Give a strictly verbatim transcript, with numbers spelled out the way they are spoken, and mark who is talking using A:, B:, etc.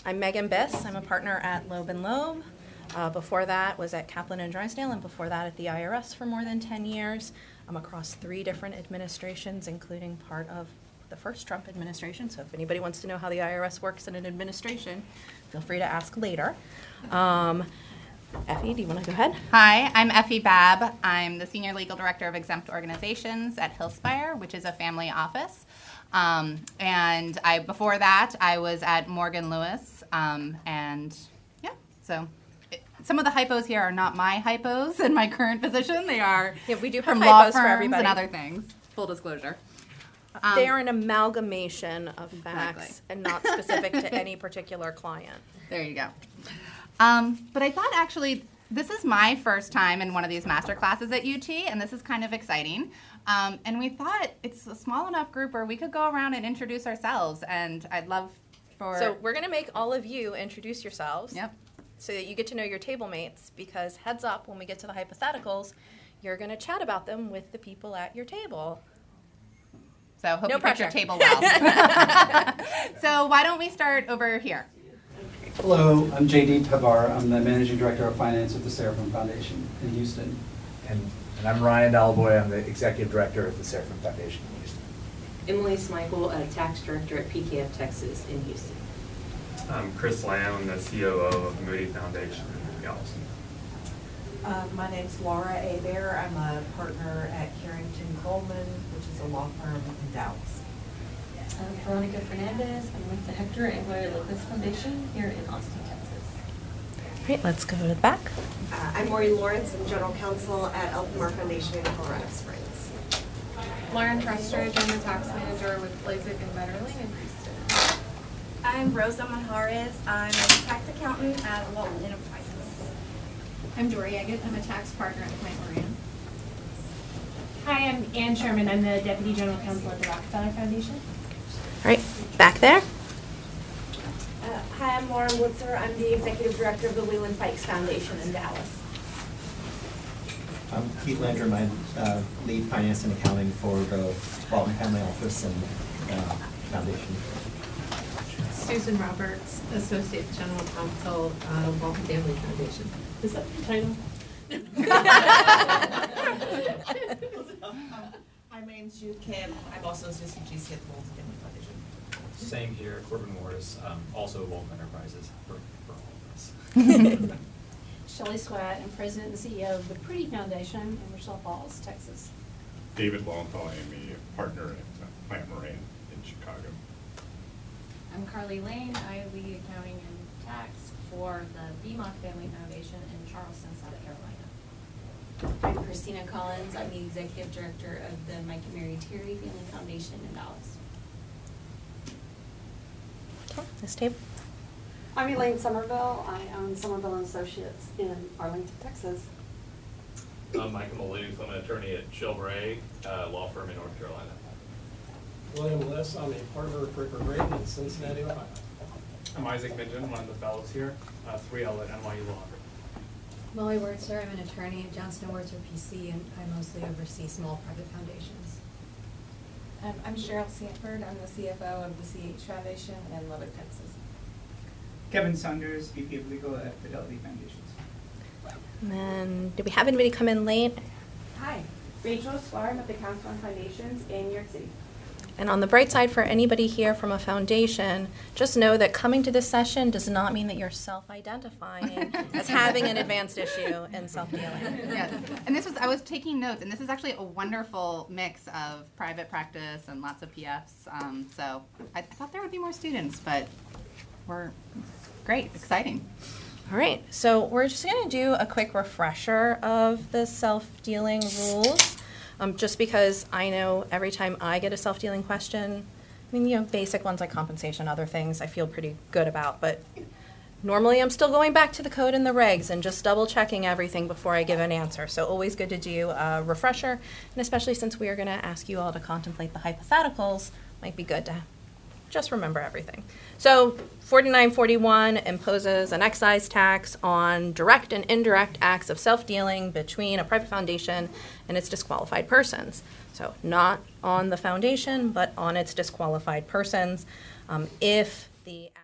A: I'm Megan Biss. I'm a partner at Loeb and Loeb. Uh, before that was at Kaplan and Drysdale, and before that at the I R S for more than ten years. I'm across three different administrations, including part of the first Trump administration. So if anybody wants to know how the I R S works in an administration, feel free to ask later. Um, Effie, do you want to go ahead?
B: Hi, I'm Effie Babb. I'm the Senior Legal Director of Exempt Organizations at Hillspire, which is a family office. Um, and I before that, I was at Morgan Lewis. Um, and yeah, so it, some of the hypos here are not my hypos in my current position. They are
A: yeah, we do have
B: from
A: hypos
B: law
A: for
B: firms
A: everybody.
B: and other things. Full disclosure. Um,
A: they are an amalgamation of facts
B: exactly.
A: and not specific to any particular client.
B: There you go. Um, but I thought actually this is my first time in one of these master classes at U T, and this is kind of exciting. Um, and we thought it's a small enough group where we could go around and introduce ourselves, and I'd love for...
A: So we're going to make all of you introduce yourselves.
B: Yep.
A: So that you get to know your table mates, because heads up, when we get to the hypotheticals, you're going to chat about them with the people at your table.
B: So hope
A: no
B: you
A: pressure.
B: pick your table well. So why don't we start over here?
C: Hello, I'm J D Tabar. I'm the Managing Director of Finance at the Seraphim Foundation in Houston.
D: And, and I'm Ryan Dalboy. I'm the Executive Director of the Seraphim Foundation in Houston.
E: Emily Smichael, a Tax Director at P K F Texas in Houston.
F: I'm Chris Lamb. I'm the C O O of the Moody Foundation in Galveston.
G: Uh, my name's Laura Abear. I'm a partner at Carrington Coleman, which is a law firm in Dallas.
H: I'm Veronica Fernandez. I'm with the Hector and Gloria Lopez Foundation here in Austin, Texas.
A: All right, let's go to the back.
I: Uh, I'm Maureen Lawrence. I'm General Counsel at Elpamar Foundation in Colorado Springs.
J: Lauren Trustridge. I'm the tax manager with Blazek and Betterling in Houston.
K: I'm Rosa Manjarez. I'm a tax accountant at Walton Enterprises.
L: I'm Dory Agate. I'm a tax partner at Plant Moran.
M: Hi, I'm Ann Sherman. I'm the Deputy General Counsel at the Rockefeller Foundation.
A: All right, back there.
N: Uh, hi, I'm Lauren Woodser. I'm the Executive Director of the Leland Fikes Foundation in Dallas.
O: I'm Keith Landrum. I uh, lead finance and accounting for the Walton Family Office and uh, Foundation.
J: Susan Roberts, Associate General Counsel, uh, Walton Family Foundation. Is that your title?
G: Hi, my name's Jude Kim. I'm also Associate G C at the Walton Family Foundation.
P: Same here, Corbin Morris, um, also Walton Enterprises for, for all of us.
L: Shelley Swatt. I'm President and C E O of the Pretty Foundation in Rochelle Falls, Texas.
Q: David Lowenthal, I'm a partner at uh, Plant Moran in Chicago.
R: I'm Carly Lane. I lead accounting and tax for the B M O C Family Foundation in Charleston, South Carolina.
S: I'm Christina Collins. I'm the Executive Director of the Mike and Mary Terry Family Foundation in Dallas.
A: Okay, this table.
T: I'm Elaine Somerville. I own Somerville and Associates in Arlington, Texas.
E: I'm Michael Maloof. I'm an attorney at Shelbray, uh, law firm in North Carolina.
B: William Liss. I'm a partner at Bricker Graydon in Cincinnati, Ohio.
F: I'm Isaac Midgen, one of the fellows here, uh, three L at N Y U Law. Molly Wertzer. I'm an attorney at Johnston Wertzer P C, and I mostly oversee small private foundations.
J: Um, I'm Cheryl Sanford. I'm the C F O of the C H Foundation in Lubbock, Texas. Kevin Saunders, V P of Legal at Fidelity Foundations.
A: And then, did we have anybody come in late?
L: Hi, Rachel Sklar. I'm at the Council on Foundations in New York City.
A: And on the bright side, for anybody here from a foundation, just know that coming to this session does not mean that you're self-identifying as having an advanced issue in self-dealing.
B: Yes, and this was, I was taking notes, and this is actually a wonderful mix of private practice and lots of P Fs. Um, so I, I thought there would be more students, but we're great, exciting.
A: All right, so we're just going to do a quick refresher of the self-dealing rules. Um, just because I know every time I get a self-dealing question, I mean, you know, basic ones like compensation, other things I feel pretty good about, but normally I'm still going back to the code and the regs and just double checking everything before I give an answer. So always good to do a refresher, and especially since we are going to ask you all to contemplate the hypotheticals, might be good to just remember everything. So forty-nine forty-one imposes an excise tax on direct and indirect acts of self-dealing between a private foundation and its disqualified persons. So not on the foundation, but on its disqualified persons. Um, if the